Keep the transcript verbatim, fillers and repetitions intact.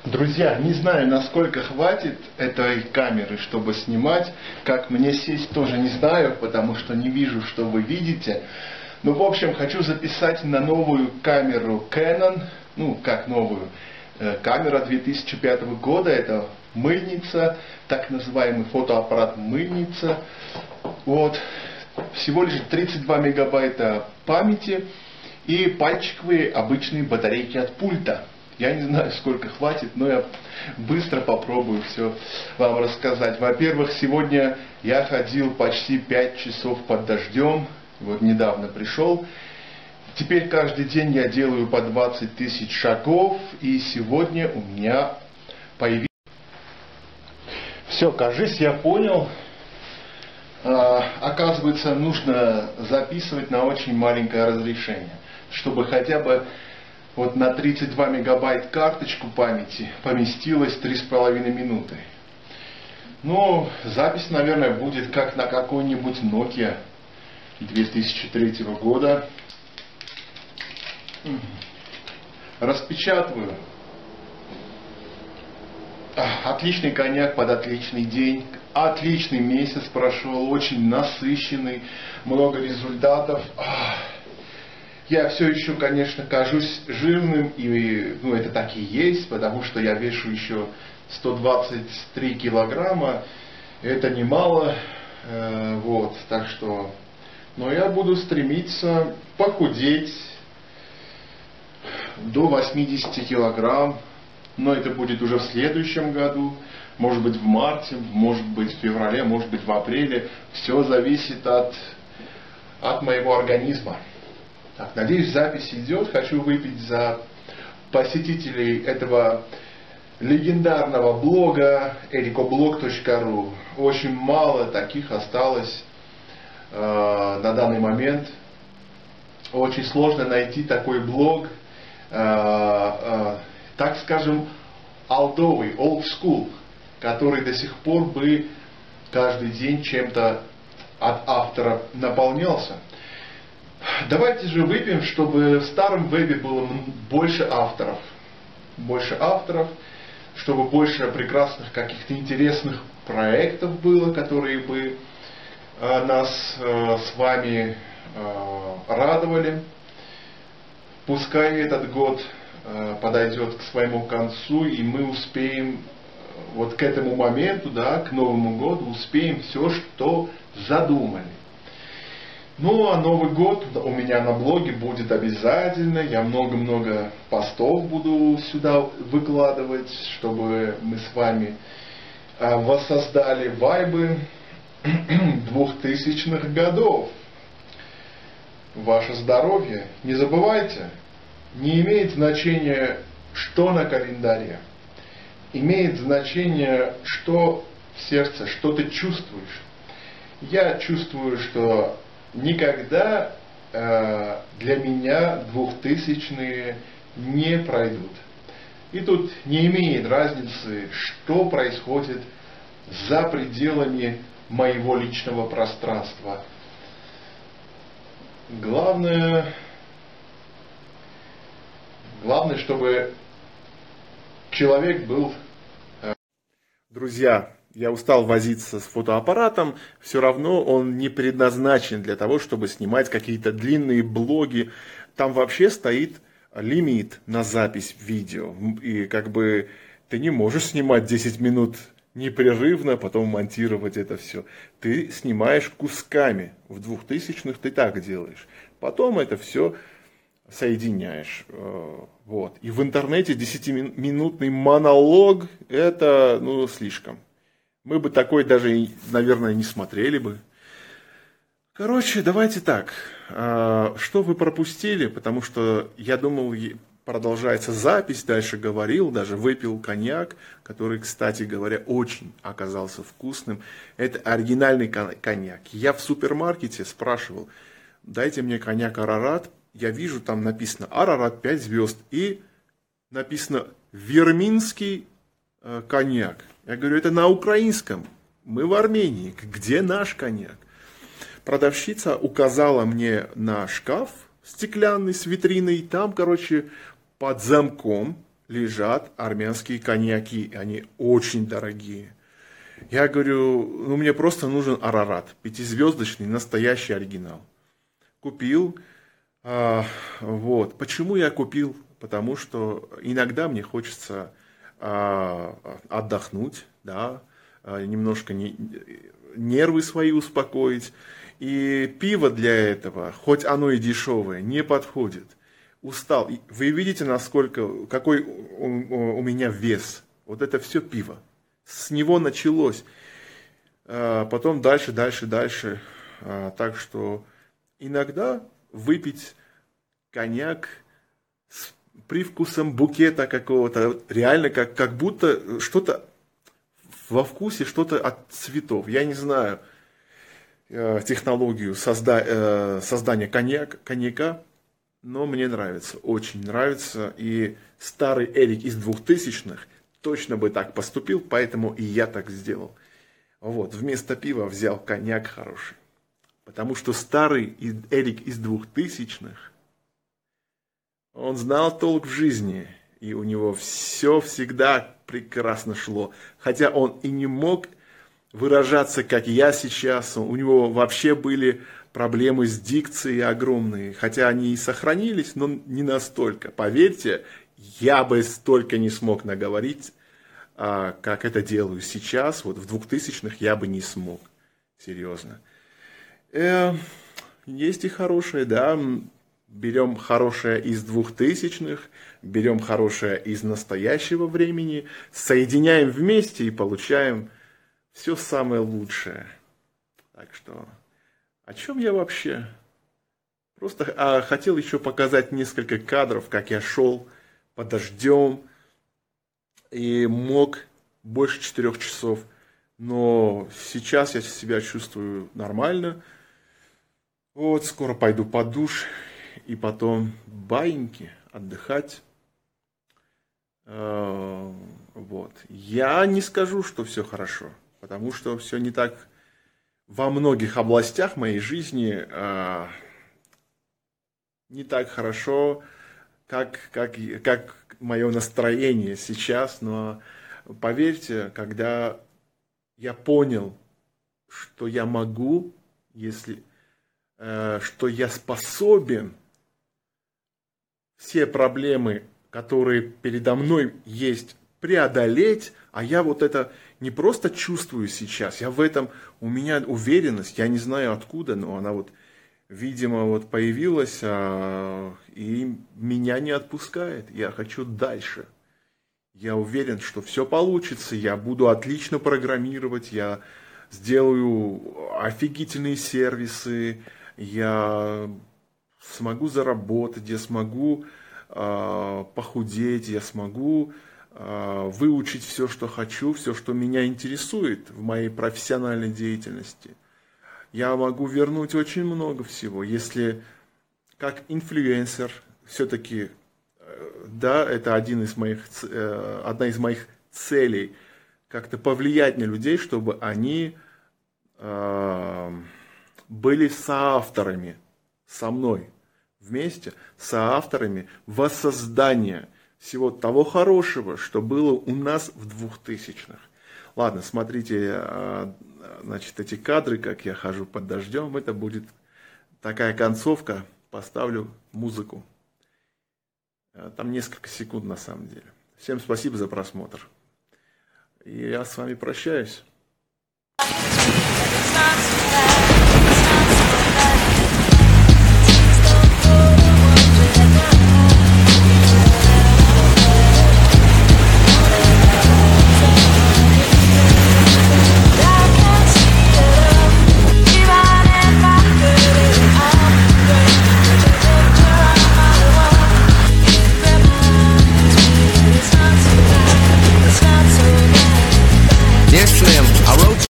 Друзья, не знаю, насколько хватит этой камеры, чтобы снимать. Как мне сесть, тоже не знаю, потому что не вижу, что вы видите. Ну, в общем, хочу записать на новую камеру Canon. Ну, как новую. Камера две тысячи пятого года. Это мыльница, так называемый фотоаппарат мыльница. Вот. Всего лишь тридцать два мегабайта памяти и пальчиковые обычные батарейки от пульта. Я не знаю, сколько хватит, но я быстро попробую все вам рассказать. Во-первых, сегодня я ходил почти пять часов под дождем. Вот недавно пришел. Теперь каждый день я делаю по двадцать тысяч шагов. И сегодня у меня появилось... Все, кажись, я понял. А, оказывается, нужно записывать на очень маленькое разрешение, чтобы хотя бы вот на тридцать два мегабайт карточку памяти поместилось три с половиной минуты. Ну, запись, наверное, будет как на какой-нибудь Nokia две тысячи третьего года. Распечатываю. Отличный коньяк под отличный день. Отличный месяц прошел, очень насыщенный, много результатов. Я все еще, конечно, кажусь жирным, и ну, это так и есть, потому что я вешу еще сто двадцать три килограмма. Это немало, э, вот, так что, но я буду стремиться похудеть до восьмидесяти килограмм, но это будет уже в следующем году, может быть в марте, может быть в феврале, может быть в апреле. Все зависит от, от моего организма. Так, надеюсь, запись идет. Хочу выпить за посетителей этого легендарного блога эрикоблог точка ру. Очень мало таких осталось э, на данный момент. Очень сложно найти такой блог, э, э, так скажем, олдовый, old school, который до сих пор бы каждый день чем-то от автора наполнялся. Давайте же выпьем, чтобы в старом вебе было больше авторов. Больше авторов, чтобы больше прекрасных каких-то интересных проектов было, которые бы э, нас э, с вами э, радовали. Пускай этот год э, подойдет к своему концу, и мы успеем э, вот к этому моменту, да, к Новому году, успеем все, что задумали. Ну, а Новый год у меня на блоге будет обязательно. Я много-много постов буду сюда выкладывать, чтобы мы с вами воссоздали вайбы двухтысячных годов. Ваше здоровье, не забывайте, не имеет значения, что на календаре. Имеет значение, что в сердце, что ты чувствуешь. Я чувствую, что никогда э, для меня двухтысячные не пройдут. И тут не имеет разницы, что происходит за пределами моего личного пространства. Главное, главное, чтобы человек был... Э... Друзья, я устал возиться с фотоаппаратом, все равно он не предназначен для того, чтобы снимать какие-то длинные блоги. Там вообще стоит лимит на запись видео. И как бы ты не можешь снимать десять минут непрерывно, потом монтировать это все. Ты снимаешь кусками. В двухтысячных ты так делаешь. Потом это все соединяешь. Вот. И в интернете десятиминутный монолог — это ну, слишком. Мы бы такой даже, наверное, не смотрели бы. Короче, давайте так. Что вы пропустили? Потому что я думал, продолжается запись. Дальше говорил, даже выпил коньяк, который, кстати говоря, очень оказался вкусным. Это оригинальный коньяк. Я в супермаркете спрашивал, дайте мне коньяк Арарат. Я вижу, там написано Арарат пять звезд. И написано Верминский коньяк. Я говорю, это на украинском. Мы в Армении. Где наш коньяк? Продавщица указала мне на шкаф стеклянный с витриной. Там, короче, под замком лежат армянские коньяки, они очень дорогие. Я говорю, ну мне просто нужен Арарат, пятизвездочный, настоящий оригинал. Купил, а, вот. Почему я купил? Потому что иногда мне хочется а, отдохнуть, да, немножко не, нервы свои успокоить. И пиво для этого, хоть оно и дешевое, не подходит. Устал. Вы видите, насколько, какой у, у меня вес. Вот это все пиво. С него началось. А, потом дальше, дальше, дальше. А, так что иногда выпить коньяк с привкусом букета какого-то, реально как, как будто что-то во вкусе, что-то от цветов. Я не знаю э, технологию созда, э, создания коньяк, коньяка, но мне нравится, очень нравится. И старый Эрик из двухтысячных точно бы так поступил, поэтому и я так сделал. Вот, вместо пива взял коньяк хороший. Потому что старый Эрик из двухтысячных, он знал толк в жизни, и у него все всегда прекрасно шло. Хотя он и не мог выражаться, как я сейчас, у него вообще были проблемы с дикцией огромные, хотя они и сохранились, но не настолько. Поверьте, я бы столько не смог наговорить, как это делаю сейчас, вот в двухтысячных я бы не смог, серьезно. Есть и хорошее, да, берем хорошее из двухтысячных, берем хорошее из настоящего времени, соединяем вместе и получаем все самое лучшее. Так что, о чем я вообще? Просто а, хотел еще показать несколько кадров, как я шел под дождем и мог больше четырех часов. Но сейчас я себя чувствую нормально. Вот, скоро пойду под душ и потом баиньки отдыхать. Вот. Я не скажу, что все хорошо, потому что все не так во многих областях моей жизни не так хорошо, как, как, как мое настроение сейчас. Но поверьте, когда я понял, что я могу, если... что я способен все проблемы, которые передо мной есть, преодолеть, а я вот это не просто чувствую сейчас, я в этом, у меня уверенность, я не знаю откуда, но она вот, видимо, вот появилась, а, и меня не отпускает, я хочу дальше. Я уверен, что все получится, я буду отлично программировать, я сделаю офигительные сервисы, я смогу заработать, я смогу э, похудеть, я смогу э, выучить все, что хочу, все, что меня интересует в моей профессиональной деятельности. Я могу вернуть очень много всего, если как инфлюенсер, все-таки, э, да, это один из моих, э, одна из моих целей, как-то повлиять на людей, чтобы они э, были соавторами со мной, вместе соавторами воссоздания всего того хорошего, что было у нас в двухтысячных. Ладно, смотрите, значит, эти кадры, как я хожу под дождем, это будет такая концовка, поставлю музыку. Там несколько секунд на самом деле. Всем спасибо за просмотр. И я с вами прощаюсь.